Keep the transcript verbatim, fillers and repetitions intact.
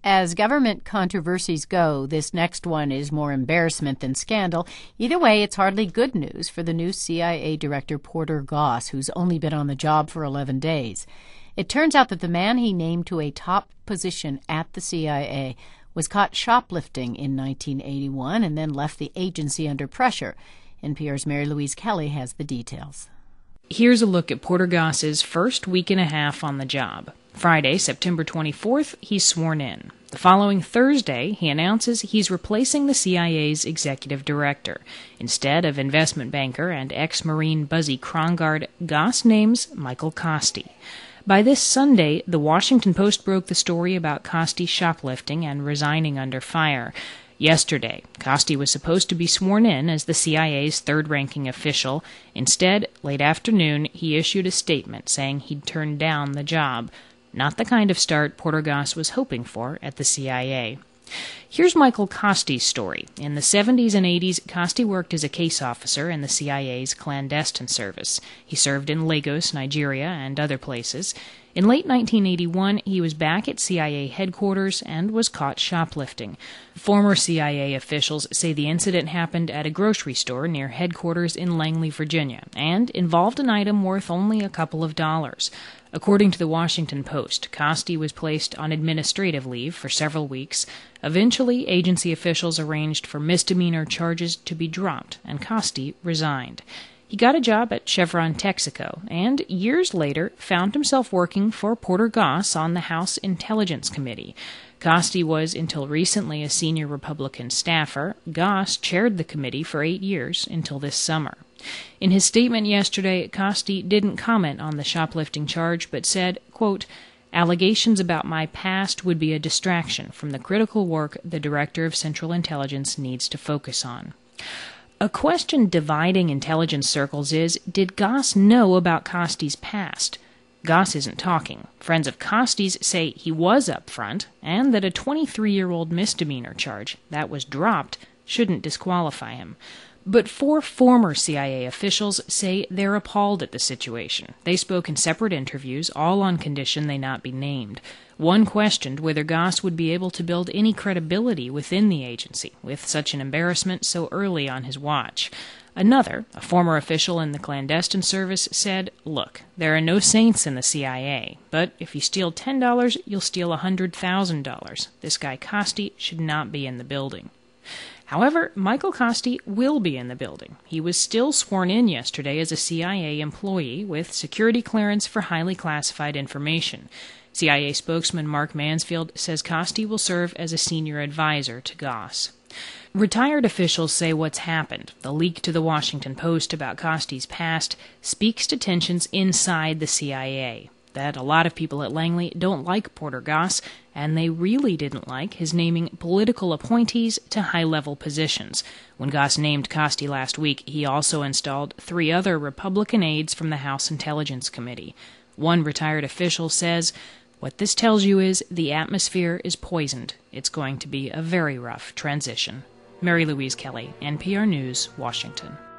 As government controversies go, this next one is more embarrassment than scandal. Either way, it's hardly good news for the new C I A Director Porter Goss, who's only been on the job for eleven days. It turns out that the man he named to a top position at the C I A was caught shoplifting in nineteen eighty-one and then left the agency under pressure. N P R's Mary Louise Kelly has the details. Here's a look at Porter Goss's first week and a half on the job. Friday, September twenty-fourth, he's sworn in. The following Thursday, he announces he's replacing the C I A's executive director. Instead of investment banker and ex-Marine Buzzy Krongard, Goss names Michael Kosty. By this Sunday, the Washington Post broke the story about Kosty shoplifting and resigning under fire. Yesterday, Kosty was supposed to be sworn in as the C I A's third-ranking official. Instead, late afternoon, he issued a statement saying he'd turned down the job. Not the kind of start Porter Goss was hoping for at the C I A. Here's Michael Kosty's story. In the seventies and eighties, Kosty worked as a case officer in the C I A's clandestine service. He served in Lagos, Nigeria, and other places. In late nineteen eighty-one, he was back at C I A headquarters and was caught shoplifting. Former C I A officials say the incident happened at a grocery store near headquarters in Langley, Virginia, and involved an item worth only a couple of dollars. According to the Washington Post, Kosty was placed on administrative leave for several weeks. Eventually, agency officials arranged for misdemeanor charges to be dropped, and Kosty resigned. He got a job at Chevron Texaco, and years later found himself working for Porter Goss on the House Intelligence Committee. Kosty was, until recently, a senior Republican staffer. Goss chaired the committee for eight years until this summer. In his statement yesterday, Kosty didn't comment on the shoplifting charge, but said, quote, "Allegations about my past would be a distraction from the critical work the Director of Central Intelligence needs to focus on." A question dividing intelligence circles is, did Goss know about Kosty's past? Goss isn't talking. Friends of Kosty's say he was up front, and that a twenty-three-year-old misdemeanor charge that was dropped shouldn't disqualify him. But four former C I A officials say they're appalled at the situation. They spoke in separate interviews, all on condition they not be named. One questioned whether Goss would be able to build any credibility within the agency, with such an embarrassment so early on his watch. Another, a former official in the clandestine service, said, "Look, there are no saints in the C I A, but if you steal ten dollars, you'll steal one hundred thousand dollars. This guy Kosty should not be in the building." However, Michael Kosty will be in the building. He was still sworn in yesterday as a C I A employee with security clearance for highly classified information. C I A spokesman Mark Mansfield says Kosty will serve as a senior advisor to Goss. Retired officials say what's happened, the leak to the Washington Post about Kosty's past, speaks to tensions inside the C I A. That a lot of people at Langley don't like Porter Goss, and they really didn't like his naming political appointees to high-level positions. When Goss named Kosty last week, he also installed three other Republican aides from the House Intelligence Committee. One retired official says, "What this tells you is the atmosphere is poisoned. It's going to be a very rough transition." Mary Louise Kelly, N P R News, Washington.